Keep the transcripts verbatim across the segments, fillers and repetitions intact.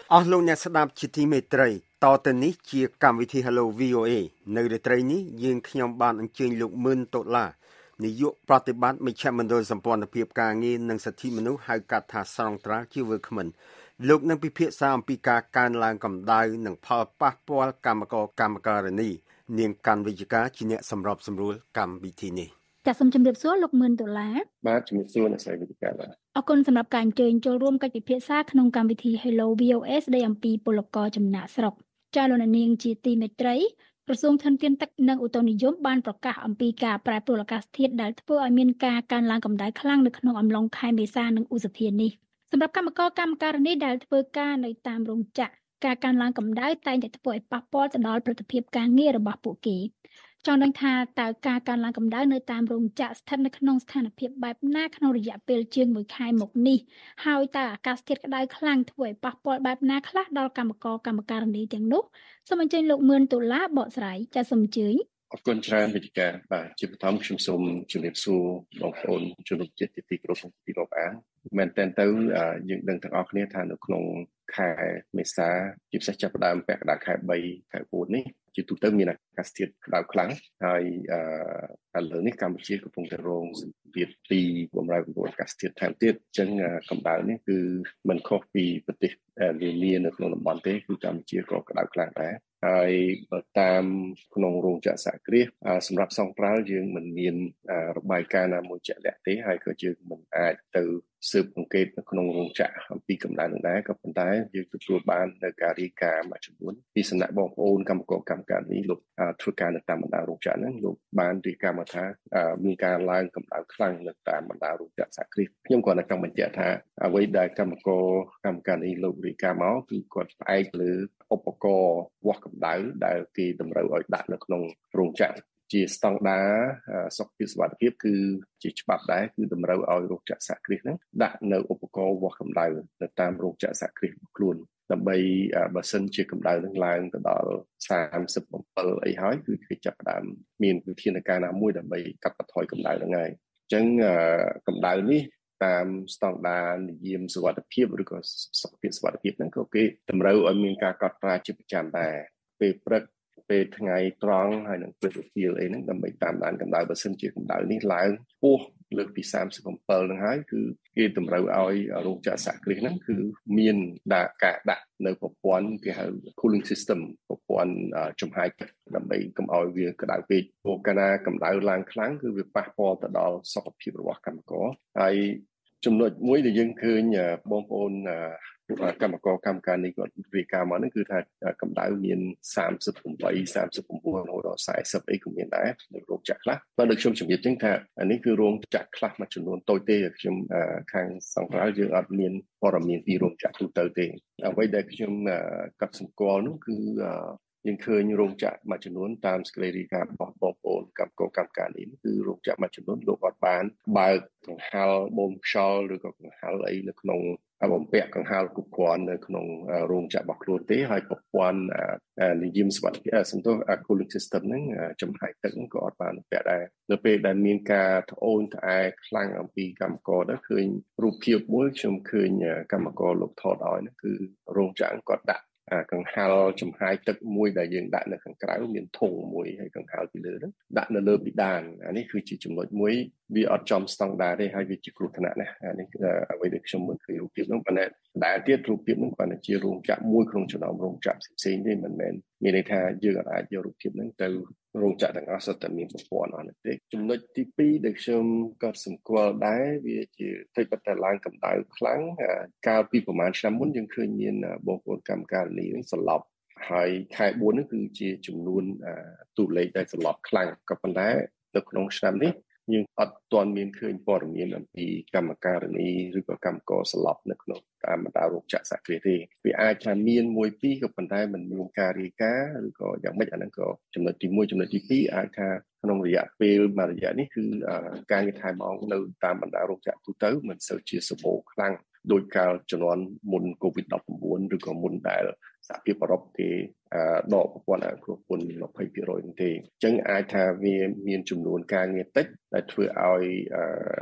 អស់លោកអ្នកស្ដាប់ជាទីមេត្រីតទៅនេះជាកម្មវិធី Hello វី អូ เอ នៅរាត្រីនេះយើងខ្ញុំបានអញ្ជើញលោកមឿនដុល្លារនាយកប្រតិបត្តិមជ្ឈមណ្ឌលសម្ព័ន្ធភាពការងារនិងសិទ្ធិមនុស្សហៅកាត់ថាស្រង់ត្រាល់ជា Workmen លោកនឹងពិភាក្សាអំពីការកើនឡើងកម្ដៅនិងផលប៉ះពាល់កម្មករកម្មការិនីនាងកាន់វិជ្ជការជាអ្នកសម្របសម្រួលកម្មវិធីនេះចាសសូមជម្រាបសួរលោកមឿនដុល្លារបាទជំរាបសួរអ្នកស្រីវិទ្យាបាទអរគុណសម្រាប់ការអញ្ជើញចូលរួមកិច្ចពិភាក្សាក្នុងកម្មវិធី Hello វី អូ เอ ស្ដីអំពីពលករចំណាក់ស្រុកចាលោកនាងជាទីមេត្រីក្រសួងធនធានទឹកនិងឧតុនិយមបានប្រកាសអំពីការប្រែប្រួលអាកាសធាតុដែលធ្វើឲ្យមានការកើនឡើងកម្ដៅខ្លាំងនៅក្នុងអំឡុងខែមេសានិងឧសភានេះសម្រាប់កម្មករកម្មការិនីដែលធ្វើការនៅតាមរោងចក្រការកើនឡើងកម្ដៅតែងតែធ្វើឲ្យប៉ះពាល់ទៅដល់ប្រតិភិបការងាររបស់ពួកគេចង់ដឹងថាតើការកើនឡើងកម្ដៅនៅតាមរោងចក្រស្ថិតនៅក្នុងស្ថានភាពបែបណាក្នុងរយៈពេលជាងមួយខែមកនេះហើយតើអាកាសធាតុក្ដៅខ្លាំងធ្វើឲ្យប៉ះពាល់បែបណាខ្លះដល់កម្មករកម្មការិនីទាំងនោះសូមអញ្ជើញលោកមឿនដុល្លារបកស្រាយចាសសូមអញ្ជើញអរគុណច្រើនវិទ្យាបាទជាបឋមខ្ញុំសូមជម្រាបសួរបងប្អូនជនរួមជាតិជាទីគោរពទីរាប់អានមែនតើទៅយើងដឹងទាំងអស់គ្នាថានៅក្នុងខែមេសាជាពិសេសចាប់ផ្ដើមពាក់កណ្ដាលខែបីខែបួននេះជាទូទៅមានអាកាសធាតុក្តៅខ្លាំងហើយឥឡូវនេះកម្ពុជាកំពុងតែរងសម្ពាធពីបម្រែបម្រួលអាកាសធាតុថែមទៀតអញ្ចឹងកម្ដៅនេះគឺមិនខុសពីប្រទេសនានានៅក្នុងតំបន់ទេគឺកម្ពុជាក៏ក្តៅខ្លាំងដែរហើយបើតាមក្នុងរោងចក្រសហគ្រាសសម្រាប់សង្ត្រាល់យើងមិនមានរបាយការណ៍ណាមួយជាក់លាក់ទេហើយក៏យើងមិនអាចទៅស៊ើបអង្កេតនៅក្នុងរោងចក្រអំពីកម្ដៅនឹងដែរក៏ប៉ុន្តែយើងទទួលបាននៅការរាយការណ៍មួយចំនួនពីសំណាក់បងប្អូនកម្មករកម្មការិនីលោកធ្វើការនៅតាមបណ្ដារោងចក្រហ្នឹងលោកបានរាយការណ៍មកថាមានការឡើងកម្ដៅខ្លាំងនៅតាមបណ្ដារោងចក្រសហគ្រាសខ្ញុំគ្រាន់តែចង់បញ្ជាក់ថាអ្វីដែលកម្មករកម្មការិនីលោករាយការណ៍មកគឺគាត់ផ្អែកលើឧបករណ៍វាស់កម្ដៅដែលគេតម្រូវឲ្យដាក់នៅក្នុងរោងចក្រជាស្តង់ដារសុខភាពសុវត្ថិភាពគឺជាច្បាប់ដែរគឺតម្រូវឲ្យរោងចក្រសហគ្រាសហ្នឹងដាក់នៅឧបករណ៍វាស់កម្ដៅនៅតាមរោងចក្រសហគ្រាសរបស់ខ្លួនដើម្បីបើសិនជាកម្ដៅនឹងឡើងទៅដល់សាមសិបbảyអីហើយគឺគេចាប់ផ្ដើមមានវិធានការណាមួយដើម្បីកាត់បន្ថយកម្ដៅហ្នឹងហើយអញ្ចឹងកម្ដៅនេះតាមស្តង់ដារនិយមសុវត្ថិភាពឬក៏សុខភាពសុវត្ថិភាពហ្នឹងក៏គេតម្រូវឲ្យមានការកត់ត្រាជាប្រចាំដែរពេលព្រឹកពេលថ្ងៃត្រង់ហើយនឹងពេលរសៀលអីហ្នឹងដើម្បីតាមដានកម្ដៅបើសិនជាកម្ដៅនេះឡើងខ្ពស់លើសពីសាមសិបbảyហ្នឹងហើយគឺគេតម្រូវឲ្យរោងចក្រសហគ្រាសហ្នឹងគឺមានដាក់ការដាក់នៅប្រព័ន្ធគេហៅ cooling system ប្រព័ន្ធចំហាយទឹកដើម្បីកុំឲ្យវាក្តៅពេកព្រោះកាលណាកម្ដៅឡើងខ្លាំងគឺវាប៉ះពាល់ទៅដល់សុខភាពរបស់កម្មករហើយចំណុចមួយដែលយើងឃើញបងប្អូនកម្មករកម្មការនេះគាត់រាយការណ៍មកហ្នឹងគឺថាកម្ដៅមានសាមសិបeight សាមសិបnine រហូតដល់สี่สิบអីក៏មានដែរនៅរោងចក្រខ្លះបើដូចខ្ញុំជម្រាបចឹងថានេះគឺរោងចក្រខ្លះមួយចំនួនតូចទេខ្ញុំខាងសង្គ្រោះយើងអត់មានព័ត៌មានពីរោងចក្រទូទៅទេអ្វីដែលខ្ញុំកត់សម្គាល់នោះគឺយើងឃើញរោងចក្រមួយចំនួនតាមសេចក្តីរាយការណ៍របស់បងប្អូនកម្មករកម្មការនេះគឺរោងចក្រមួយចំនួនលោកអត់បានបើកកង្ហារបូមខ្យល់ឬក៏កង្ហារអីនៅក្នុងបំពាក់កង្ហារគ្រប់គ្រាន់នៅក្នុងរោងចក្ររបស់ខ្លួនទេហើយប្រព័ន្ធនិយមសុវត្ថិភាពសន្ទុះ cooling system ហ្នឹងចំហាយទឹកហ្នឹងក៏អត់បានពាក់ដែរនៅពេលដែលមានការត្អូញត្អែខ្លាំងអំពីកម្មករដែរឃើញរូបភាពមួយខ្ញុំឃើញកម្មករលោកថតឲ្យហ្នឹងគឺរោងចក្រគាត់ដាក់កង្ហារចំហាយទឹកមួយដែលយើងដាក់នៅខាងក្រៅមានធុងមួយហើយកង្ហារពីលើហ្នឹងដាក់នៅលើពិដានអានេះគឺជាចំណុចមួយវាអត់ចំស្តង់ដារទេហើយវាជាគ្រោះថ្នាក់ណាស់អានេះអ្វីដែលខ្ញុំមើលឃើញរូបភាពហ្នឹងប៉ុន្តែដែលទៀតរូបភាពហ្នឹងគាត់ជារោងចក្រមួយក្នុងចំណោមរោងចក្រផ្សេងៗទេមិនមែនមានន័យថាយើងអាចយករូបភាពហ្នឹងទៅរោងចក្រទាំងអស់សុទ្ធតែមានប្រព័ន្ធអស់នោះទេចំណុចទីពីរដែលខ្ញុំក៏សម្គាល់ដែរវាជាតិចប៉ុន្តែឡើងកម្ដៅខ្លាំងកាលពីប្រហែលឆ្នាំមុនយើងឃើញមានបងប្អូនកម្មការនីនឹងសន្លប់ហើយខែបួននេះគឺជាចំនួនតួលេខដែលសន្លប់ខ្លាំងក៏ប៉ុន្តែនៅក្នុងឆ្នាំនេះយើងអត់ទាន់មានឃើញព័ត៌មានអំពីកម្មការនីឬក៏កម្មករសន្លប់នៅក្នុងតាមបណ្ដារោងចក្រសហគ្រាសទេវាអាចថាមានមួយពីរក៏ប៉ុន្តែមិនមានការរាយការណ៍ឬក៏យ៉ាងម៉េចអាហ្នឹងក៏ចំណុចទីមួយចំណុចទីពីរអាចថាក្នុងរយៈពេលមួយរយៈនេះគឺការងារថែមអង្គនៅតាមបណ្ដារោងចក្រទូទៅមិនសូវជាសម្បូរខ្លាំងដោយកាលជំនាន់មុន COVID nineteen ឬក៏មុនដែលសហភាពអឺរ៉ុបគេដកប្រព័ន្ធអគ្គពន្ធยี่สิบเปอร์เซ็นต์ ទេអញ្ចឹងអាចថាវាមានចំនួនការងារតិចដែលធ្វើឲ្យ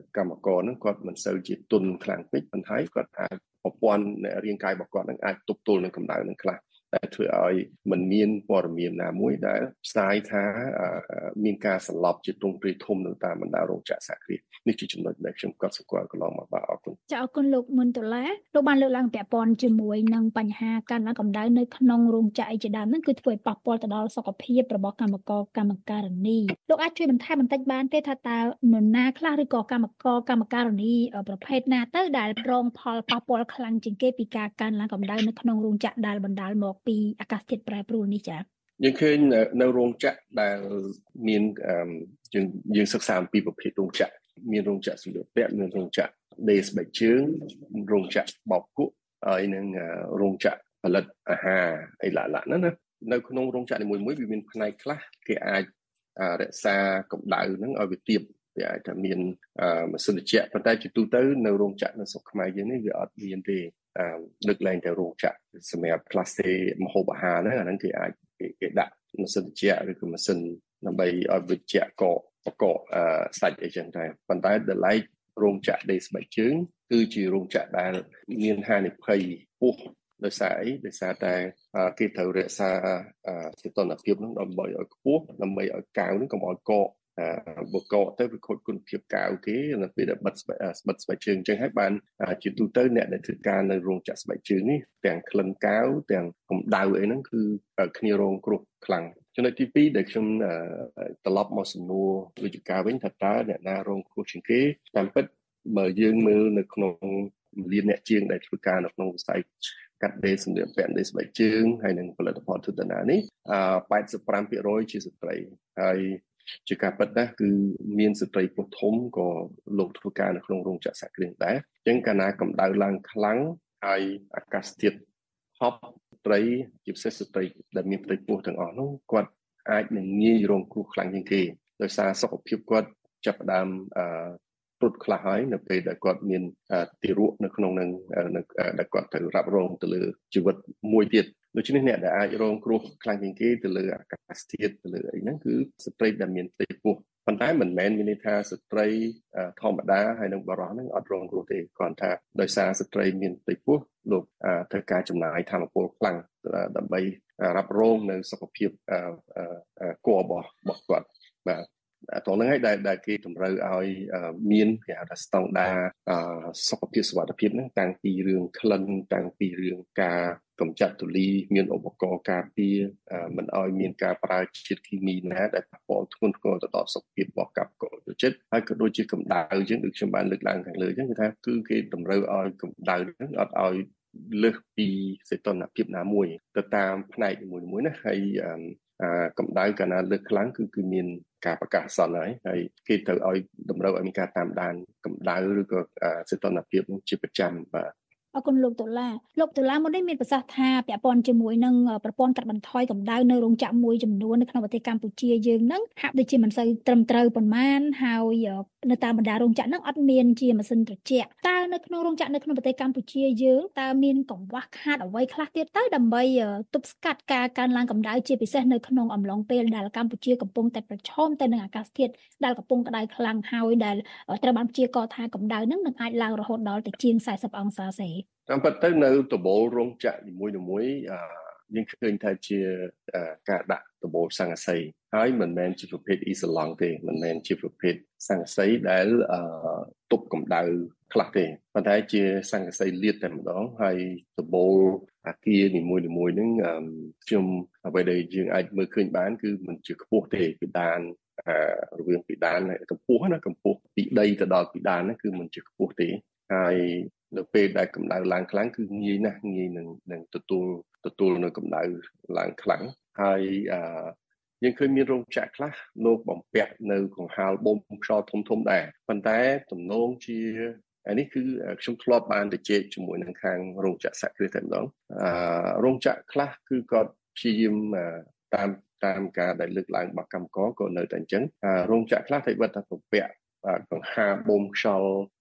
កម្មករហ្នឹងគាត់មិនសូវជាទុនខ្លាំងពេកប៉ុន្តែគាត់អាចប្រព័ន្ធរាងកាយរបស់គាត់នឹងអាចទប់ទល់នឹងកម្ដៅនឹងខ្លះតែធ្វើឲ្យមិនមានព័ត៌មានណាមួយដែលផ្សាយថាមានការសន្លប់ជាទ្រង់ទ្រាយធំនៅតាមបណ្ដារោងចក្រសហគ្រាសនេះជាចំណុចដែលខ្ញុំក៏ស្គាល់កន្លងមកបាទអរគុណចាអរគុណលោកមុនដុល្លារលោកបានលើកឡើងពាក់ព័ន្ធជាមួយនឹងបញ្ហាការឡើងកម្ដៅនៅក្នុងរោងចក្រអីជាដើមហ្នឹងគឺធ្វើឲ្យប៉ះពាល់ទៅដល់សុខភាពរបស់កម្មករកម្មការិនីលោកអាចជួយបន្ថែមបន្តិចបានទេថាតើនរណាខ្លះឬក៏កម្មករកម្មការិនីប្រភេទណាទៅដែលរងផលប៉ះពាល់ខ្លាំងជាងគេពីការកើនឡើងកម្ដៅនៅក្នុងរោងចក្រដែលបណ្ដាលមកពីអាកាសធាតុប្រែប្រួលនេះចា៎យើងឃើញនៅរោងចក្រដែលមានយើងយើងសិក្សាអំពីប្រភេទរោងចក្រមានរោងចក្រសម្លៀកបំពាក់មានរោងចក្រដេរស្បែកជើងរោងចក្របោកគក់ហើយនឹងរោងចក្រផលិតអាហារអីឡាក់ៗហ្នឹងណានៅក្នុងរោងចក្រនីមួយៗវាមានផ្នែកខ្លះគេអាចរក្សាកម្ដៅហ្នឹងឲ្យវាទាបវាអាចថាមានម៉ាស៊ីនត្រជាក់ប៉ុន្តែជាទូទៅនៅរោងចក្រនៅស្រុកខ្មែរយើងនេះវាអត់មានទេលើកឡើងតែរោងចក្រសម្រាប់ផ្លាស្ទ័ម្ហូបអាហារហ្នឹងអាហ្នឹងគេអាចគេដាក់ម៉ាស៊ីនត្រជាក់ឬក៏ម៉ាស៊ីនដើម្បីឲ្យវាជាក់កកបកកសាច់អីចឹងតែប៉ុន្តែដល់ឡែករោងចក្រដេរស្បែកជើងគឺជារោងចក្រដែលមានហានិភ័យខ្ពស់ដោយសារអីដោយសារតែគេត្រូវរក្សាសីតុណ្ហភាពនោះដើម្បីឲ្យខ្ពស់ដើម្បីឲ្យកៅនោះកុំឲ្យកកបកកទៅវាខូចគុណភាពកៅគេនៅពេលដែលបិទស្បិតស្បែកជើងអញ្ចឹងហើយបានជាទូទៅអ្នកដែលធ្វើការនៅរោងចក្រស្បែកជើងនេះទាំងក្លិនកៅទាំងកម្ដៅអីហ្នឹងគឺគ្នារងគ្រោះខ្លាំងចំណុចទីពីរដែលខ្ញុំត្រឡប់មកសំណួរវិជ្ជាការវិញថាតើអ្នកណារងគ្រោះជាងគេតាមពិតបើយើងមើលនៅក្នុងលានអ្នកជាងដែលធ្វើការនៅក្នុងវិស័យកាត់ដេរសម្លៀកបំពាក់ដេរស្បែកជើងហើយនិងផលិតផលទុតិយណានេះ八十五ភាគរយជាស្ត្រីហើយជាការពិតណាស់គឺមានស្ត្រីពុះធំក៏លោកធ្វើការនៅក្នុងរោងចក្រសហគ្រាសដែរអញ្ចឹងកាលណាកម្ដៅឡើងខ្លាំងហើយអាកាសធាតុហប់ស្ត្រីជាពិសេសស្ត្រីដែលមានផ្ទៃពោះទាំងអស់នោះគាត់អាចនឹងងាយរងគ្រោះខ្លាំងជាងគេដោយសារសុខភាពគាត់ចាប់ផ្ដើមអឺព្រុតខ្លះហើយនៅពេលដែលគាត់មានទារកនៅក្នុងនឹងដែលគាត់ត្រូវរ៉ាប់រងទៅលើជីវិតមួយទៀតដូច្នេះអ្នកដែលអាចរងគ្រោះខ្លាំងជាងគេទៅលើអាកាសធាតុទៅលើអីហ្នឹងគឺស្ត្រីដែលមានផ្ទៃពោះប៉ុន្តែមិនមែនមានន័យថាស្ត្រីធម្មតាហើយនឹងបរិសុទ្ធហ្នឹងអត់រងគ្រោះទេគ្រាន់ថាដោយសារស្ត្រីមានផ្ទៃពោះលោកត្រូវការចំណាយថាមពលខ្លាំងដើម្បីរ៉ាប់រងនៅសុខភាពគួររបស់របស់គាត់បាទត្រង់ហ្នឹងហើយដែលដែលគេតម្រូវឲ្យមានគេហៅថាស្តង់ដារសុខភាពសុវត្ថិភាពហ្នឹងតាំងពីរឿងក្លិនតាំងពីរឿងការកម្ចាត់ធូលីមានឧបករណ៍ការពារមិនឲ្យមានការប្រើជាតិគីមីណាដែលប៉ះពាល់ធ្ងន់ធ្ងរទៅដល់សុខភាពរបស់កម្មករយុទ្ធហើយក៏ដូចជាកម្ដៅអញ្ចឹងដូចខ្ញុំបានលើកឡើងខាងលើអញ្ចឹងគឺថាគឺគេតម្រូវឲ្យកម្ដៅហ្នឹងអត់ឲ្យលើសពីសីតុណ្ហភាពណាមួយទៅតាមផ្នែកនីមួយៗណាហើយកម្ដៅកាលណាលើសខ្លាំងគឺគឺមានការប្រកាសសន្និហើយហើយគេត្រូវឲ្យតម្រូវឲ្យមានការតាមដានកម្ដៅឬក៏សីតុណ្ហភាពជាប្រចាំបាទអរគុណលោកដុល្លារលោកដុល្លារមុននេះមានប្រសាសន៍ថាពាក់ព័ន្ធជាមួយនឹងប្រព័ន្ធកាត់បន្ថយកម្ដៅនៅរោងចក្រមួយចំនួននៅក្នុងប្រទេសកម្ពុជាយើងហ្នឹងហាក់ដូចជាមិនសូវត្រឹមត្រូវប៉ុន្មានហើយនៅតាមបណ្ដារោងចក្រហ្នឹងអត់មានជាម៉ាស៊ីនត្រជាក់តើនៅក្នុងរោងចក្រនៅក្នុងប្រទេសកម្ពុជាយើងតើមានកង្វះខាតអ្វីខ្លះទៀតទៅដើម្បីទប់ស្កាត់ការកើនឡើងកម្ដៅជាពិសេសនៅក្នុងអំឡុងពេលដែលកម្ពុជាកំពុងតែប្រឈមទៅនឹងអាកាសធាតុដែលកំពុងក្ដៅខ្លាំងហើយដែលត្រូវបានព្យាករណ៍ថាកម្ដៅហ្នឹងនឹងអាចឡើងរហូតដល់ទៅជាងสี่สิบអង្សាសេតាមពិតទៅនៅដំបូលរោងចក្រនីមួយៗយើងឃើញថាជាការដាក់ដំបូលស័ង្កសីហើយមិនមែនជាប្រភេទអ៊ីសាឡង់ទេមិនមែនជាប្រភេទស័ង្កសីដែលទប់កម្ដៅខ្លះទេប៉ុន្តែជាស័ង្កសីលាតតែម្ដងហើយដំបូលអាគារនីមួយៗហ្នឹងខ្ញុំអ្វីដែលយើងអាចមើលឃើញបានគឺมันជាខ្ពស់ទេពីដានរវាងពីដានកម្ពស់ណាកម្ពស់ពីដីទៅដល់ពីដានហ្នឹងគឺมันជាខ្ពស់ទេហើយនៅពេលដែលកម្ដៅឡើងខ្លាំងគឺងាយណាស់ងាយនឹងនឹងទទួលទទួលនៅកម្ដៅឡើងខ្លាំងហើយអឺយើងឃើញមានរោងចក្រខ្លះលោកបំពាក់នៅកង្ហារបូមខ្យល់ធំធំដែរប៉ុន្តែទំនងជាអានេះគឺខ្ញុំធ្លាប់បានទៅជែកជាមួយនឹងខាងរោងចក្រសហគ្រាសតែម្ដងអឺរោងចក្រខ្លះគឺគាត់ព្យាយាមតាមតាមការដែលលើកឡើងរបស់កម្មករក៏នៅតែអញ្ចឹងរោងចក្រខ្លះតែបិទថាបំពាក់កង្ហារបូមខ្យល់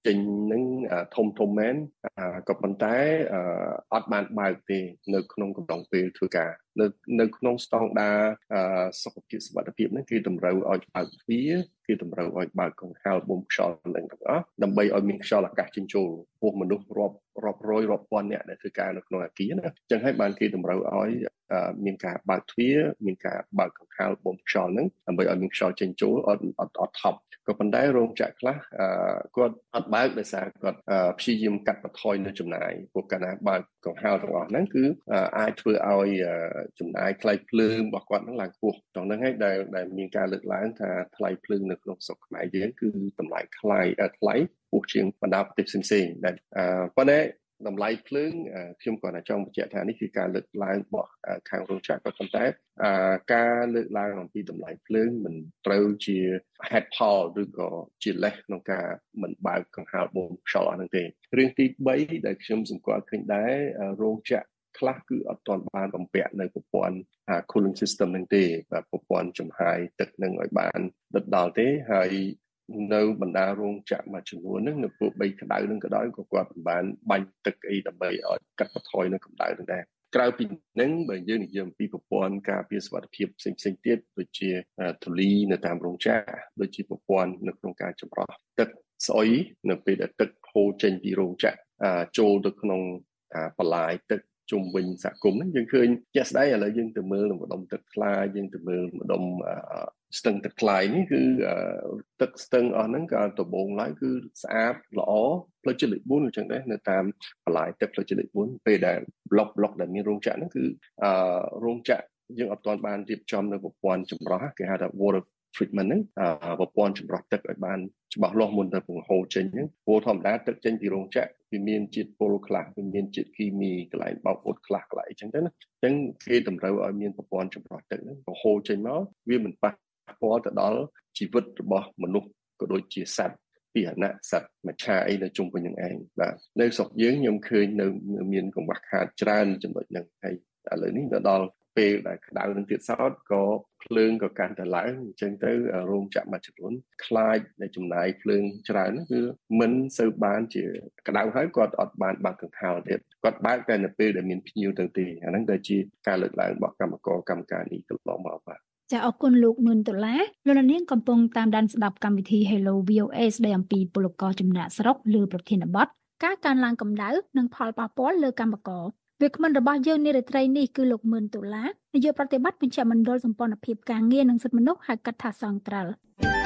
ចេញនឹងធំធំមែនក៏ប៉ុន្តែអត់បានបើកទេនៅក្នុងកំឡុងពេលធ្វើការនៅនៅក្នុងស្តង់ដារសុខភាពសុវត្ថិភាពហ្នឹងគឺតម្រូវឲ្យបើកទ្វារគឺតម្រូវឲ្យបើកកង្ហារបូមខ្យល់នឹងទាំងអស់ដើម្បីឲ្យមានខ្យល់អាកាសចេញចូលពោះមនុស្សរាប់រាប់រយរាប់ពាន់អ្នកដែលធ្វើការនៅក្នុងអគារណាអញ្ចឹងហើយបានគេតម្រូវឲ្យមានការបើកទ្វារមានការបើកកង្ហារបូមខ្យល់ហ្នឹងដើម្បីឲ្យមានខ្យល់ចេញចូលអត់អត់អត់ថប់ក៏ប៉ុន្តែរោងចក្រខ្លះគាត់អត់បើកដោយសារគាត់ព្យាយាមកាត់បន្ថយនៅចំណាយព្រោះកាលណាបើកកង្ហារទាំងអស់ហ្នឹងគឺអាចធ្វើឲ្យចំណាយថ្លៃភ្លើងរបស់គាត់ហ្នឹងឡើងខ្ពស់ត្រង់ហ្នឹងហើយដែលដែលមានការលើកឡើងថាថ្លៃភ្លើងនៅក្នុងស្រុកខ្មែរយើងគឺតម្លៃថ្លៃថ្លៃខ្ពស់ជាងបណ្ដាប្រទេសផ្សេងៗដែលប៉ុន្តែតម្លៃភ្លើងខ្ញុំគាត់តែចង់បញ្ជាក់ថានេះគឺការលើកឡើងរបស់ខាងរោងចក្រក៏ប៉ុន្តែការលើកឡើងអំពីតម្លៃភ្លើងមិនត្រូវជាហេតុផលឬក៏ជាលេសក្នុងការមិនបើកកង្ហារបូមខ្យល់អស់ហ្នឹងទេរឿងទី3ដែលខ្ញុំសម្គាល់ឃើញដែររោងចក្រខ្លះគឺអត់ទាន់បានបំពាក់នៅប្រព័ន្ធ cooling system ហ្នឹងទេបាទប្រព័ន្ធចំហាយទឹកនឹងឲ្យបានដិតដល់ទេហើយនៅបណ្ដារោងចក្រមួយចំនួនហ្នឹងនៅពួកបីក្តៅនឹងក៏ដោយក៏គាត់មិនបានបាញ់ទឹកអីដើម្បីឲ្យកាត់បន្ថយនៅកម្ដៅនឹងដែរក្រៅពីហ្នឹងបើយើងនិយាយអំពីប្រព័ន្ធការពារសុវត្ថិភាពផ្សេងៗទៀតដូចជាធូលីនៅតាមរោងចក្រដូចជាប្រព័ន្ធនៅក្នុងការចម្រោះទឹកស្អុយនៅពេលដែលទឹកហូរចេញពីរោងចក្រចូលទៅក្នុងបន្លាយទឹកជុំវិញសហគមន៍ហ្នឹងយើងឃើញជាក់ស្ដែងឥឡូវយើងទៅមើលម្ដុំទឹកថ្លាយើងទៅមើលម្ដុំស្ទឹងទឹកថ្លានេះគឺទឹកស្ទឹងអស់ហ្នឹងក៏ដំបូងឡើយគឺស្អាតល្អផ្លូវជាតិលេខ4អញ្ចឹងដែរនៅតាមបន្លាយទឹកផ្លូវជាតិលេខ4ពេលដែលប្លុកប្លុកដែលមានរោងចក្រហ្នឹងគឺរោងចក្រយើងអត់ទាន់បានរៀបចំនៅប្រព័ន្ធចម្រោះគេហៅថា water treatment ហ្នឹងប្រព័ន្ធចម្រោះទឹកឲ្យបានច្បាស់លាស់មុនទៅបង្ហូរចេញហ្នឹងព្រោះធម្មតាទឹកចេញពីរោងចក្រវាមានជាតិពុលខ្លះវាមានជាតិគីមីកន្លែងបោកអ៊ុតខ្លះកន្លែងអញ្ចឹងទៅណាអញ្ចឹងគេតម្រូវឲ្យមានប្រព័ន្ធចម្រោះទឹកហ្នឹងបង្ហូរចេញមកវាមិនប៉ះពាល់ទៅដល់ជីវិតរបស់មនុស្សក៏ដូចជាសត្វពាហនៈសត្វមច្ឆាអីនៅជុំវិញនឹងឯងបាទនៅស្រុកយើងខ្ញុំឃើញនៅមានកង្វះខាតច្រើនចំណុចហ្នឹងហើយឥឡូវនេះទៅដល់ពេលដែលក្តៅនឹងទៀតសោតក៏ភ្លើងក៏កាន់តែឡើងអញ្ចឹងទៅរោងចក្រមួយចំនួនខ្លាចដែលចំណាយភ្លើងច្រើនគឺមិនសូវបានជាក្តៅហើយគាត់អត់បានបើកកង្ហារទៀតគាត់បើកតែនៅពេលដែលមានភ្ញៀវទៅទេអាហ្នឹងដែលជាការលើកឡើងរបស់កម្មករកម្មការនេះកន្លងមកបាទចាអរគុណលោកនួនដុល្លារលោកនាងកំពុងតាមដានស្ដាប់កម្មវិធី Hello វី អូ អេ ស្ដីអំពីពលករចំណាក់ស្រុកលើប្រធានបទការកើនឡើងកម្ដៅនិងផលប៉ះពាល់លើកម្មករវាគ្មិនរបស់យើងនារីត្រីនេះគឺលោកមឿនដុល្លារនាយកប្រតិបត្តិមជ្ឈមណ្ឌលសម្ព័ន្ធភាពការងារនិងសិទ្ធិមនុស្សហៅកាត់ថាសង្ត្រាល់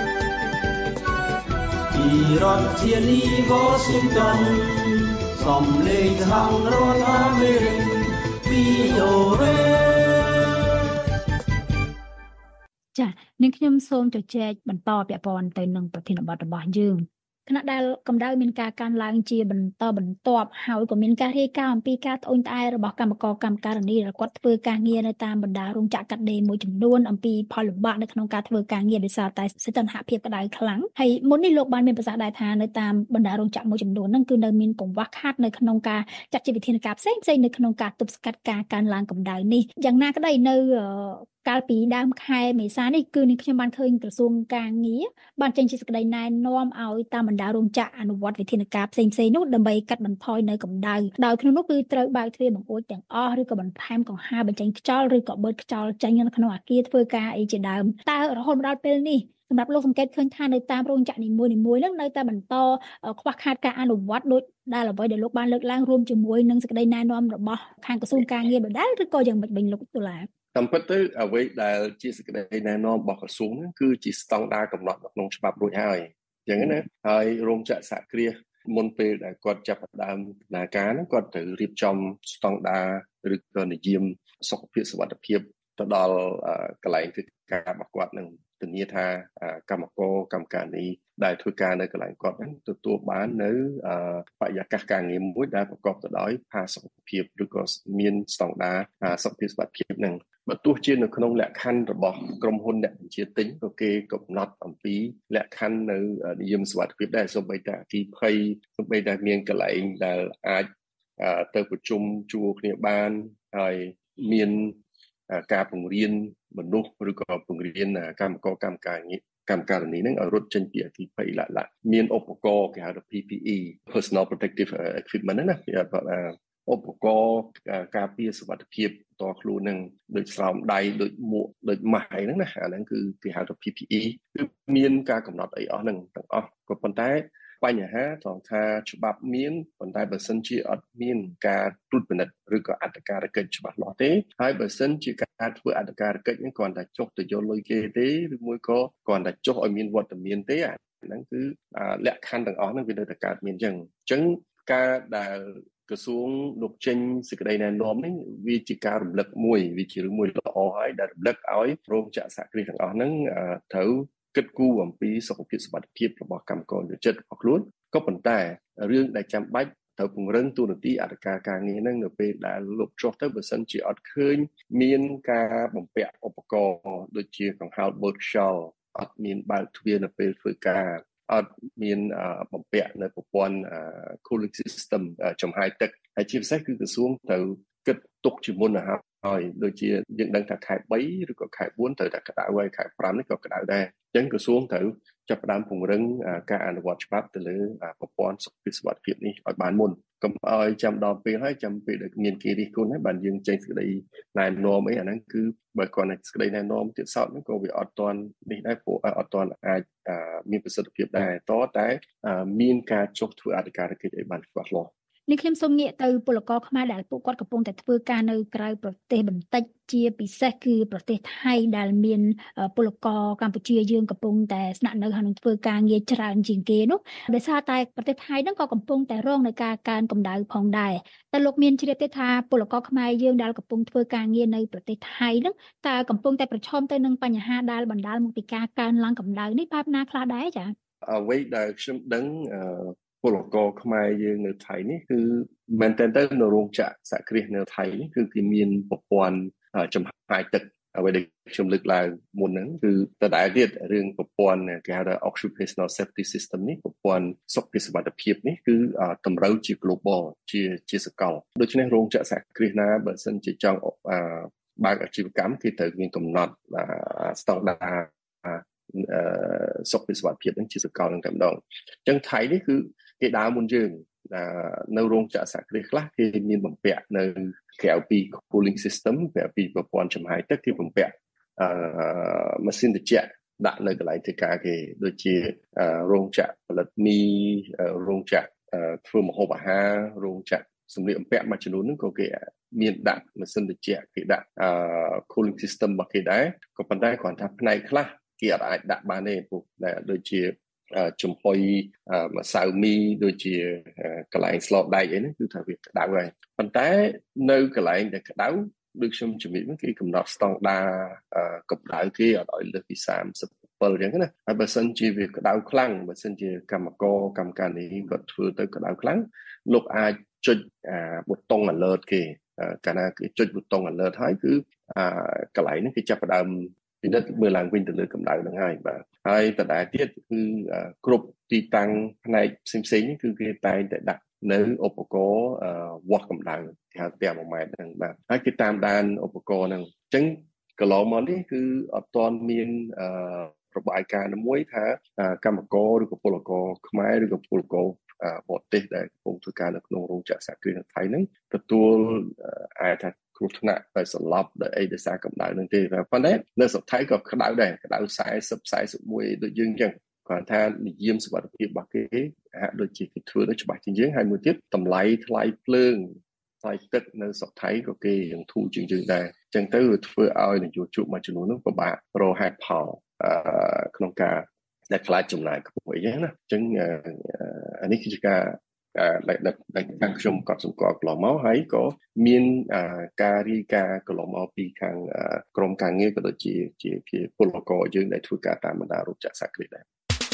ពីរដ្ឋធានី Washington សំឡេងសហរដ្ឋអាមេរិក វី អូ អេ ចានាងខ្ញុំសូមជជែកបន្តពាក់ព័ន្ធទៅនឹងប្រធានបទរបស់យើងខណៈដែលកម្ដៅមានការកើនឡើងជាបន្តបន្ទាប់ហើយក៏មានការរាយការណ៍អំពីការត្អូញត្អែររបស់កម្មករកម្មការិនីដែលគាត់ធ្វើការងារនៅតាមបណ្ដារោងចក្រកាត់ដេរមួយចំនួនអំពីផលលំបាកនៅក្នុងការធ្វើការងារដោយសារតែសីតុណ្ហភាពក្ដៅខ្លាំងហើយមុននេះលោកបានមានប្រសាសន៍ដែរថានៅតាមបណ្ដារោងចក្រមួយចំនួនហ្នឹងគឺនៅមានកង្វះខាតនៅក្នុងការចាត់ជាវិធានការផ្សេងផ្សេងនៅក្នុងការទប់ស្កាត់ការកើនឡើងកម្ដៅនេះយ៉ាងណាក្ដីនៅកាលពីដើមខែមេសានេះគឺនាងខ្ញុំបានឃើញក្រសួងការងារបានចេញជាសេចក្តីណែនាំឲ្យតាមបណ្ដារោងចក្រអនុវត្តវិធានការផ្សេងផ្សេងនោះដើម្បីកាត់បន្ថយនៅកម្ដៅដោយក្នុងនោះគឺត្រូវបើកទ្វារបង្អួចទាំងអស់ឬក៏បន្ថែមកង្ហារបញ្ចេញខ្យល់ឬក៏បឺតខ្យល់ចេញនៅក្នុងអគារធ្វើការអីជាដើមតើរហូតមកដល់ពេលនេះសម្រាប់លោកសង្កេតឃើញថានៅតាមរោងចក្រនីមួយៗហ្នឹងនៅតែបន្តខ្វះខាតការអនុវត្តដោយដែលអ្វីដែលលោកបានលើកឡើងរួមជាមួយនឹងសេចក្តីណែនាំរបស់ខាងក្រសួងការងារដដែលឬក៏យ៉ាងម៉េចវិញលោកដុល្លារតាមពិតទៅអ្វីដែលជាសេចក្តីណែនាំរបស់ក្រសួងហ្នឹងគឺជាស្តង់ដារកំណត់នៅក្នុងច្បាប់រួចហើយអញ្ចឹងណាហើយរោងចក្រសហគ្រាសមុនពេលដែលគាត់ចាប់ផ្ដើមដំណើរការហ្នឹងគាត់ត្រូវរៀបចំស្តង់ដារឬក៏និយមសុខភាពសុវត្ថិភាពទៅដល់កន្លែងធ្វើការរបស់គាត់នឹងធានាថាកម្មករកម្មការនីដែលធ្វើការនៅកន្លែងគាត់ហ្នឹងទទួលបាននៅបរិយាកាសការងារមួយដែលប្រកបទៅដោយផាសុកភាពឬក៏មានស្តង់ដារសុខភាពសុវត្ថិភាពហ្នឹងបើទោះជានៅក្នុងលក្ខខណ្ឌរបស់ក្រុមហ៊ុនអ្នកបញ្ជាទិញក៏គេកំណត់អំពីលក្ខខណ្ឌនៅនិយមសុវត្ថិភាពដែរសូម្បីតែអគ្គិភ័យសូម្បីតែមានកន្លែងដែលអាចទៅប្រជុំជួរគ្នាបានហើយមានការបង្រៀនមនុស្សឬក៏បង្រៀនកម្មករកម្មការងារកម្មការនីនឹងឲ្យរត់ចេញពីអគ្គិភ័យឡាក់ឡាក់មានឧបករណ៍គេហៅថា P P E Personal Protective Equipment ណាគេហៅថាឧបករណ៍ការពារសុវត្ថិភាពតខ្លួននឹងដូចស្រោមដៃដូចមួកដូចម៉ាស់អីហ្នឹងណាអាហ្នឹងគឺគេហៅថា P P E គឺមានការកំណត់អីអស់ហ្នឹងទាំងអស់ក៏ប៉ុន្តែបញ្ហាត្រង់ថាច្បាប់មានប៉ុន្តែបើសិនជាអត់មានការត្រួតពិនិត្យឬក៏អត្តការកិច្ចច្បាស់លាស់ទេហើយបើសិនជាការធ្វើអត្តការកិច្ចហ្នឹងគ្រាន់តែចុះទៅយកលុយគេទេឬមួយក៏គ្រាន់តែចុះឲ្យមានវត្តមានទេអាហ្នឹងគឺលក្ខខណ្ឌទាំងអស់ហ្នឹងវានៅតែកើតមានអញ្ចឹងអញ្ចឹងការដែលក្រសួងលោកចេញសេចក្តីណែនាំនេះវាជាការរំលឹកមួយវាជារឿងមួយល្អហើយដែលរំលឹកឲ្យរោងចក្រសហគ្រាសទាំងអស់ហ្នឹងត្រូវគិតគូរអំពីសុខភាពសុវត្ថិភាពរបស់កម្មករយោជិតរបស់ខ្លួនក៏ប៉ុន្តែរឿងដែលចាំបាច់ត្រូវពង្រឹងទូនាទីអធិការការងារហ្នឹងនៅពេលដែលលោកចុះទៅបើសិនជាអត់ឃើញមានការបំពាក់ឧបករណ៍ដូចជាកង្ហារបឺតខ្យល់អត់មានបើកទ្វារនៅពេលធ្វើការអត់មានបំពាក់នៅប្រព័ន្ធ cooling system ចំហាយទឹកហើយជាពិសេសគឺក្រសួងត្រូវគិតទុកជាមុនទៅហើយដូចជាយើងដឹងថាខែបីឬក៏ខែបួនត្រូវតែក្តៅហើយខែប្រាំនេះក៏ក្តៅដែរអញ្ចឹងក្រសួងត្រូវចាប់ផ្ដើមពង្រឹងការអនុវត្តច្បាប់ទៅលើប្រព័ន្ធសុខភាពសុវត្ថិភាពនេះឲ្យបានមុនកុំឲ្យចាំដល់ពេលហើយចាំពេលដែលមានគេរិះគន់ហើយបានយើងចេញសេចក្តីណែនាំអីអាហ្នឹងគឺបើគាត់តែសេចក្តីណែនាំទៀតសោតហ្នឹងក៏វាអត់ទាន់នេះដែរព្រោះអត់ទាន់អាចមានប្រសិទ្ធភាពដែរតតែមានការចុះធ្វើអធិការកិច្ចឲ្យបានច្បាស់លាស់នេះខ្ញុំសូមងាកទៅពលករខ្មែរដែលពួកគាត់កំពុងតែធ្វើការនៅក្រៅប្រទេសបន្តិចជាពិសេសគឺប្រទេសថៃដែលមានពលករកម្ពុជាយើងកំពុងតែស្នាក់នៅហើយនឹងធ្វើការងារច្រើនជាងគេនោះដោយសារតែប្រទេសថៃហ្នឹងក៏កំពុងតែរងនឹងការកើនកម្ដៅផងដែរតែលោកមានជ្រាបទេថាពលករខ្មែរយើងដែលកំពុងធ្វើការងារនៅប្រទេសថៃហ្នឹងតើកំពុងតែប្រឈមទៅនឹងបញ្ហាដែលបណ្ដាលមកពីការកើនឡើងកម្ដៅនេះបែបណាខ្លះដែរចា៎អ្វីដែលខ្ញុំដឹងពលករខ្មែរយើងនៅថៃនេះគឺមែនតើទៅនៅរោងចក្រសហគ្រាសនៅថៃនេះគឺគេមានប្រព័ន្ធចំហាយទឹកអ្វីដែលខ្ញុំលើកឡើងមុនហ្នឹងគឺតដែលទៀតរឿងប្រព័ន្ធគេហៅថា occupational safety system នេះប្រព័ន្ធសុខភាពសុវត្ថិភាពនេះគឺតម្រូវជា global ជាជាសកលដូច្នេះរោងចក្រសហគ្រាសណាបើសិនជាចង់បើកអាជីវកម្មគេត្រូវមានកំណត់ស្តង់ដារសុខភាពសុវត្ថិភាពនឹងជាសកលនឹងតែម្ដងអញ្ចឹងថៃនេះគឺគេដើរមុនយើងនៅរោងចក្រសហគ្រាសខ្លះគេមានបំពាក់នៅក្រៅពី cooling system ក្រៅពីប្រព័ន្ធចំហាយទឹកគេបំពាក់អឺម៉ាស៊ីនត្រជាក់ដាក់នៅកន្លែងធ្វើការគេដូចជារោងចក្រផលិតមីរោងចក្រធ្វើម្ហូបអាហាររោងចក្រសម្លៀកបំពាក់មួយចំនួនហ្នឹងក៏គេមានដាក់ម៉ាស៊ីនត្រជាក់គេដាក់ cooling system របស់គេដែរក៏ប៉ុន្តែគ្រាន់ថាផ្នែកខ្លះគេអត់អាចដាក់បានទេព្រោះដូចជាចំហុយម្សៅមីដូចជាកន្លែងស្លដែកអីហ្នឹងគឺថាវាក្តៅហើយប៉ុន្តែនៅកន្លែងដែលក្តៅដូចខ្ញុំជំរាបហ្នឹងគេកំណត់ស្តង់ដារកម្ដៅគេអត់ឲ្យលើសពីសាមសិបអញ្ចឹងណាហើយបើសិនជាវាក្តៅខ្លាំងបើសិនជាកម្មករកម្មការនីគាត់ធ្វើទៅក្តៅខ្លាំងលោកអាចចុចប៊ូតុង alert គេកាលណាគេចុចប៊ូតុង alert ហើយគឺកន្លែងហ្នឹងគេចាប់ផ្ដើមពិនិត្យមើលឡើងវិញទៅលើកម្ដៅហ្នឹងហើយបាទហើយតដែលទៀតគឺគ្រប់ទីតាំងផ្នែកផ្សេងៗនេះគឺគេតែងតែដាក់នៅឧបករណ៍វាស់កម្ដៅគេហៅ thermometer ហ្នឹងបាទហើយគេតាមដានឧបករណ៍ហ្នឹងអញ្ចឹងកន្លងមកនេះគឺអត់ទាន់មានរបាយការណ៍មួយថាកម្មករឬក៏ពលករខ្មែរឬក៏ពលករបរទេសដែលកំពុងធ្វើការនៅក្នុងរោងចក្រសហគ្រាសនៅថៃហ្នឹងទទួលអាចថាគ្រោះថ្នាក់ដោយសន្លប់ដោយអីដោយសារកម្ដៅហ្នឹងទេប៉ុន្តែនៅស្រុកថៃក៏ក្តៅដែរក្តៅ40 41ដូចយើងអញ្ចឹងគាត់ថានិយមសុវត្ថិភាពរបស់គេហាក់ដូចជាគេធ្វើទៅច្បាស់ជាងយើងហើយមួយទៀតតម្លៃថ្លៃភ្លើងថ្លៃទឹកនៅស្រុកថៃក៏គេយ៉ាងធូរជាងយើងដែរអញ្ចឹងទៅវាធ្វើឲ្យនយោជកមួយចំនួនហ្នឹងពិបាករកហេតុផលក្នុងការដែលខ្លាចចំណាយខ្ពស់អីចឹងណាអញ្ចឹងអានេះគឺជាការដែលដែលខាងខ្ញុំក៏សម្គាល់កន្លងមកហើយក៏មានការរាយការណ៍កន្លងមកពីខាងក្រមការងារក៏ដូចជាជាពលករយើងដែលធ្វើការតាមបណ្ដារោងចក្រសហគ្រាសដែរ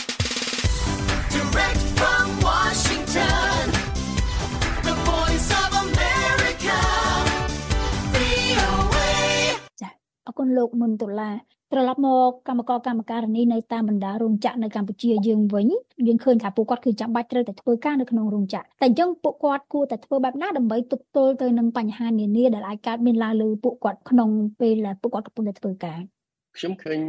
Direct from Washington The Voice of America វី អូ เอចាអរគុណលោកមុនដុល្លារត្រឡប់មកកម្មករកម្មការិនីនៅតាមបណ្ដារោងចក្រនៅកម្ពុជាយើងវិញយើងឃើញថាពួកគាត់គឺចាំបាច់ត្រូវតែធ្វើការនៅក្នុងរោងចក្រតែអញ្ចឹងពួកគាត់គួរតែធ្វើបែបណាដើម្បីទប់ទល់ទៅនឹងបញ្ហានានាដែលអាចកើតមានឡើងលើពួកគាត់ក្នុងពេលដែលពួកគាត់កំពុងតែធ្វើការខ្ញុំឃើញ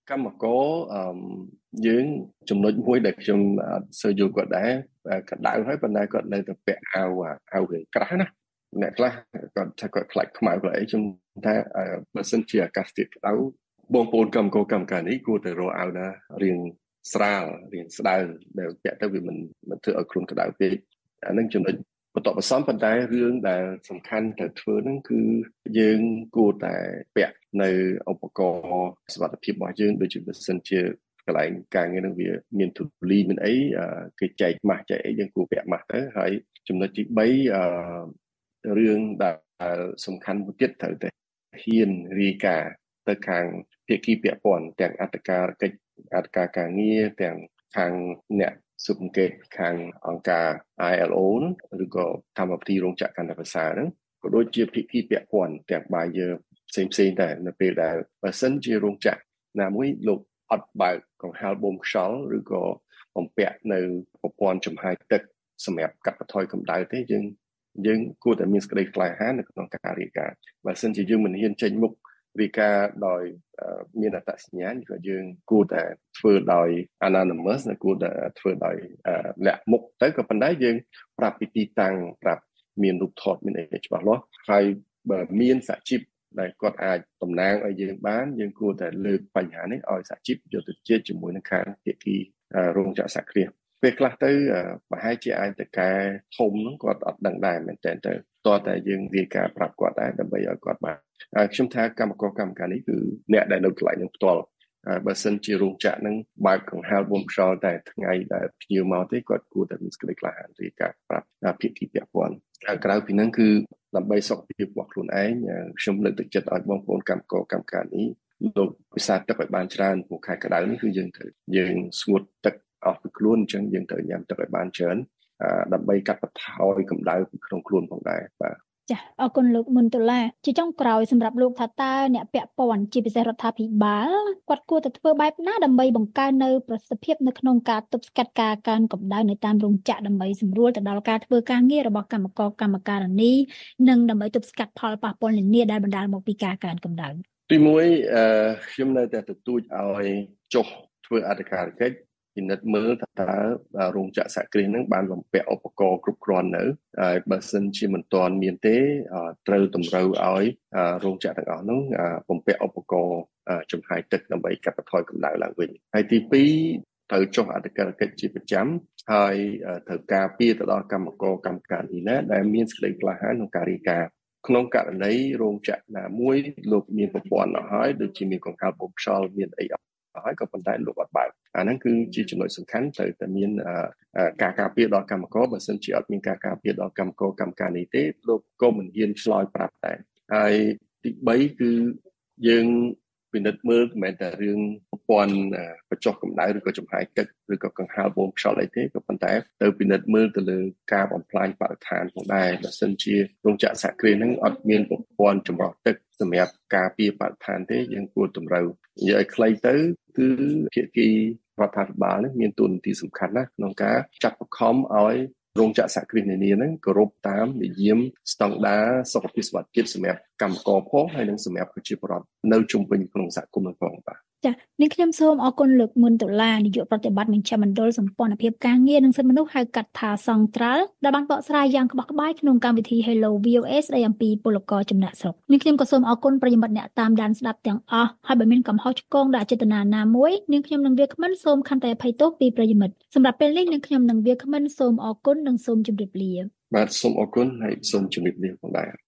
កម្មករអឺយើងចំណុចមួយដែលខ្ញុំសើយល់គាត់ដែរកដៅហើយប៉ុន្តែគាត់នៅតែពាក់អាវអាវរាងក្រាស់ណាអ្នកខ្លះគាត់ថាគាត់ខ្លាចខ្មៅគាត់អីខ្ញុំថាបើសិនជាអាកាសធាតុក្តៅបងប្អូនកម្មករកម្មការនេះគួរតែរកអាវណារាងស្រាលរាងស្ដើងដែលពាក់ទៅវាមិនមិនធ្វើឲ្យខ្លួនក្តៅពេកអានឹងចំណុចបន្តបន្សំប៉ុន្តែរឿងដែលសំខាន់ត្រូវធ្វើហ្នឹងគឺយើងគួរតែពាក់នៅឧបករណ៍សុវត្ថិភាពរបស់យើងដូចជាបើសិនជាកន្លែងការងារនឹងវាមានធូលីមានអីគេចែកម៉ាស់ចែកអីយើងគួរពាក់ម៉ាស់ទៅហើយចំណុចទី3អឺរឿងដែលសំខាន់មួយទៀតត្រូវតែហ៊ានរាយការណ៍ទៅខាងភាគីពាក់ព័ន្ធទាំងអធិការកិច្ចអធិការការងារទាំងខាងអ្នកស៊ើបអង្កេតខាងអង្គការ I L O ឬក៏ធម្មវិធីរោងចក្រកណ្ដាលភាសាហ្នឹងក៏ដូចជាភាគីពាក់ព័ន្ធទាំងបាយយើផ្សេងផ្សេងដែរនៅពេលដែលបើសិនជារោងចក្រណាមួយលោកអត់បើកកង្ហារបូមខ្យល់ឬក៏បំពាក់នៅប្រព័ន្ធចំហាយទឹកសម្រាប់កាត់បន្ថយកម្ដៅទេយើងយើងគួរតែមានសេចក្តីក្លាហាននៅក្នុងការរាយការណ៍បើសិនជាយើងមិនហ៊ានចេញមុខរាយការណ៍ដោយមានអត្តសញ្ញាណក៏យើងគួរតែធ្វើដោយ anonymous គួរតែធ្វើដោយលាក់មុខទៅក៏ប៉ុន្តែយើងប្រាប់ពីទីតាំងប្រាប់មានរូបថតមានអីច្បាស់លាស់ហើយបើមានសហជីពដែលគាត់អាចតំណាងឲ្យយើងបានយើងគួរតែលើកបញ្ហានេះឲ្យសហជីពយកទៅជែកជាមួយនឹងខាងភាគីរោងចក្រសហគ្រាសពេលខ្លះទៅប្រហែលជាអាចតកែធំហ្នឹងគាត់អត់ដឹងដែរមែនតើទៅតោះតែយើងរាយការណ៍ប្រាប់គាត់ដែរដើម្បីឲ្យគាត់បានខ្ញុំថាកម្មករកម្មការនេះគឺអ្នកដែលនៅកន្លែងនឹងផ្ទាល់បើសិនជារោងចក្រហ្នឹងបើកកង្ហារបូមខ្យល់តែថ្ងៃដែលភ្ញៀវមកទេគាត់គួរតែមានសេចក្តីក្លាហានរាយការណ៍ប្រាប់ភាគីពាក់ព័ន្ធក្រៅពីហ្នឹងគឺដើម្បីសុខភាពរបស់ខ្លួនឯងខ្ញុំលើកទឹកចិត្តឲ្យបងប្អូនកម្មករកម្មការនេះលោកពិសាទឹកឲ្យបានច្រើនព្រោះខែក្តៅនេះគឺយើងត្រូវយើងស្ងួតទឹកអស់ពីខ្លួនអញ្ចឹងយើងត្រូវញ៉ាំទឹកឲ្យបានច្រើនដើម្បីកាត់បន្ថយកម្ដៅពីក្នុងខ្លួនផងដែរបាទចាអរគុណលោកមុនដុល្លារជាចុងក្រោយសម្រាប់លោកថាតើអ្នកពាក់ព័ន្ធជាពិសេសរដ្ឋាភិបាលគាត់គួរតែធ្វើបែបណាដើម្បីបង្កើននៅប្រសិទ្ធភាពនៅក្នុងការទប់ស្កាត់ការកើនកម្ដៅនៅតាមរោងចក្រដើម្បីសម្រួលទៅដល់ការធ្វើការងាររបស់កម្មករកម្មការិនីនិងដើម្បីទប់ស្កាត់ផលប៉ះពាល់នានាដែលបណ្ដាលមកពីការកើនកម្ដៅទីមួយអឺខ្ញុំនៅតែទទូចឲ្យចុះធ្វើអធិការកិច្ចពិនិត្យមើលថាតើរោងចក្រសហគ្រាសហ្នឹងបានបំពាក់ឧបករណ៍គ្រប់គ្រាន់នៅហើយបើសិនជាមិនទាន់មានទេត្រូវតម្រូវឲ្យរោងចក្រទាំងអស់ហ្នឹងបំពាក់ឧបករណ៍ចំហាយទឹកដើម្បីកាត់បន្ថយកម្ដៅឡើងវិញហើយទីពីរត្រូវចុះអធិការកិច្ចជាប្រចាំហើយត្រូវការពារទៅដល់កម្មករកម្មការនេះណាដែលមានសេចក្តីក្លាហានក្នុងការរាយការណ៍ក្នុងករណីរោងចក្រណាមួយលោកមានប្រព័ន្ធអស់ហើយដូចជាមានកង្ហារបូមខ្យល់មានអីហើយក៏ប៉ុន្តែលោកអត់បើកអាហ្នឹងគឺជាចំណុចសំខាន់ត្រូវតែមានការការពារដល់កម្មករបើសិនជាអត់មានការការពារដល់កម្មករកម្មការនេះទេលោកក៏មិនហ៊ានឆ្លើយប្រាប់ដែរហើយទី3គឺយើងពិនិត្យមើលមិនមែនតែរឿងប្រព័ន្ធបញ្ចុះកម្ដៅឬក៏ចំហាយទឹកឬក៏កង្ហារបូមខ្យល់អីទេក៏ប៉ុន្តែទៅពិនិត្យមើលទៅលើការបំផ្លាញបរិស្ថានផងដែរបើសិនជារោងចក្រសហគ្រាសហ្នឹងអត់មានប្រព័ន្ធចម្រោះទឹកសម្រាប់ការពារបរិស្ថានទេយើងគួរតម្រូវនិយាយឲ្យខ្លីទៅគឺភាគីរដ្ឋាភិបាលនេះមានតួនាទីសំខាន់ណាស់ក្នុងការចាត់បង្ខំឲ្យរោងចក្រសហគ្រាសនានាហ្នឹងគោរពតាមនិយមស្តង់ដារសុខភាពសុវត្ថិភាពសម្រាប់កម្មករផងហើយនិងសម្រាប់ប្រជាពលរដ្ឋនៅជុំវិញក្នុងសហគមន៍ផងបាទចា៎នាងខ្ញុំសូមអរគុណលោកមុនដុល្លារនាយកប្រតិបត្តិមជ្ឈមណ្ឌលសម្ព័ន្ធភាពការងារនិងសិទ្ធិមនុស្សហៅកាត់ថាសង្ត្រាល់ដែលបានបកស្រាយយ៉ាងក្បោះក្បាយក្នុងកម្មវិធី Hello វី អូ អេ ស្ដីអំពីពលករចំណាក់ស្រុកនាងខ្ញុំក៏សូមអរគុណប្រិយមិត្តអ្នកតាមដានស្ដាប់ទាំងអស់ហើយបើមានកំហុសឆ្គងដាក់ចេតនាណាមួយនាងខ្ញុំនឹងវាគ្មិនសូមខន្តីអភ័យទោសពីប្រិយមិត្តសម្រាប់ពេលនេះនាងខ្ញុំនឹងវាគ្មិនសូមអរគុណនិងសូមជម្រាបលាបាទសូមអរគុណហើយសូមជម្រាបលាផងដែរ